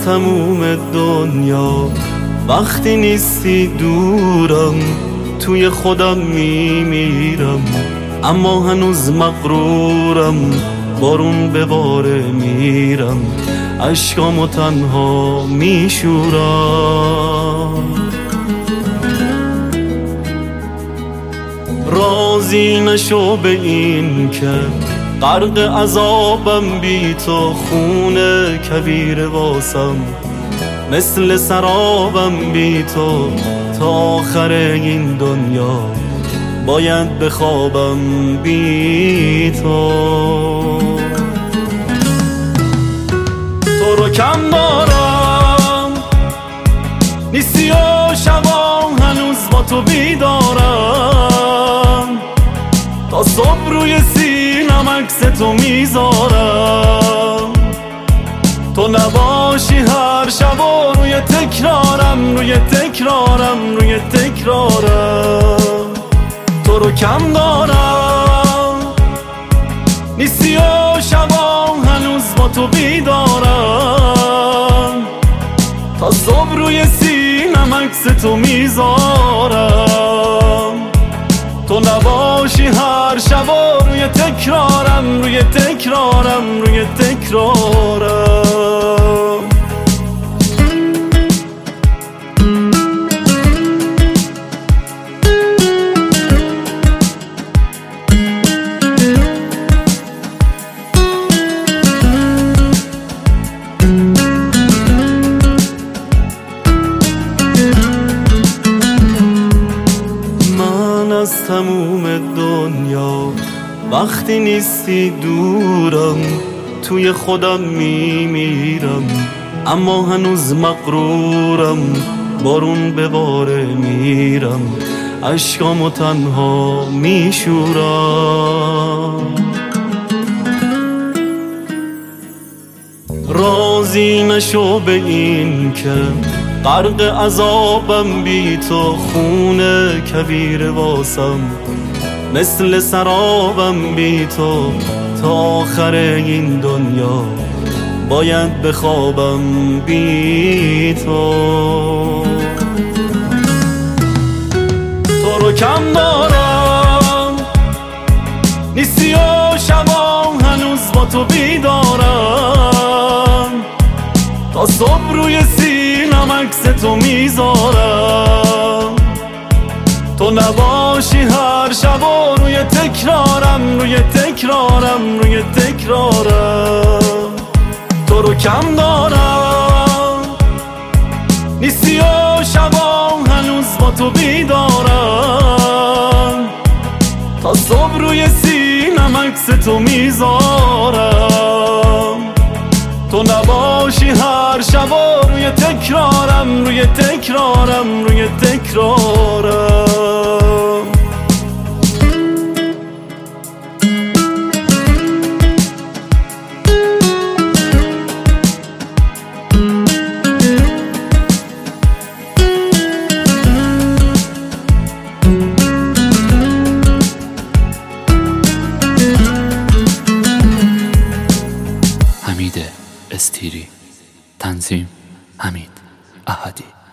تموم دنیا وقتی نیستی دورم، توی خودم میمیرم اما هنوز مغرورم، بارون به باره میرم اشکامو تنها میشورم. راضی نشو به این که غرق عذابم بی تو، خونه کویر واسم مثل سرابم بی تو، تا آخر این دنیا باید بخوابم بی تو. تو رو کم دارم نیستی و شبا هنوز با تو بیدارم، تا صبح روی سینم عکس تو میذارم. تو نباشی هر شب و روی تکرارم، روی تکرارم، روی تکرارم. تو رو کم دارم نیستی و شبا هنوز با تو بیدارم، تا صبح روی سینم عکس تو میذارم. تو نباشی هر شب و روی تکرارم، روی تکرارم، روی تکرارم. از تموم دنیا وقتی نیستی دورم، توی خودم میمیرم اما هنوز مغرورم، بارون به باره میرم اشکامو تنها میشورم. راضی نشو به این که غرق عذابم بی تو، خونه کویر واسم مثل سرابم بی تو، تا آخر این دنیا باید بخوابم بی تو. تو رو کم دارم نیستی و شبا هنوز با تو بیدارم، تا صبح روی سینم عکس تو میذارم. تو نباشی هر شب و روی تکرارم، روی تکرارم، روی تکرارم. تو رو کم دارم نیستی و شبا هنوز با تو بیدارم، تا صبح روی سینم عکس تو میذارم. تو نباشی هر شب و روی تکرارم، روی تکرارم، روی تکرارم. حمید استیری، تنظیم حمید احدی.